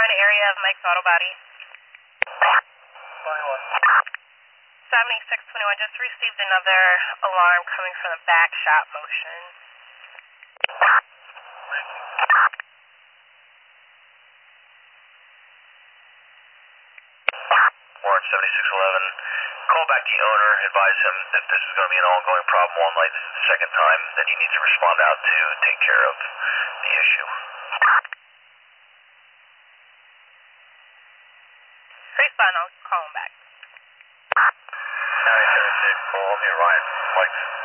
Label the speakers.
Speaker 1: Warren area of Mike's Auto Body. 7621, just received another alarm coming from the back shop motion.
Speaker 2: Warren 7611, call back the owner, advise him that this is going to be an ongoing problem all night. This is the second time that he needs to respond out to take care of the issue.
Speaker 1: Respond, I'll call him back.
Speaker 2: 976, call me Ryan, Mike.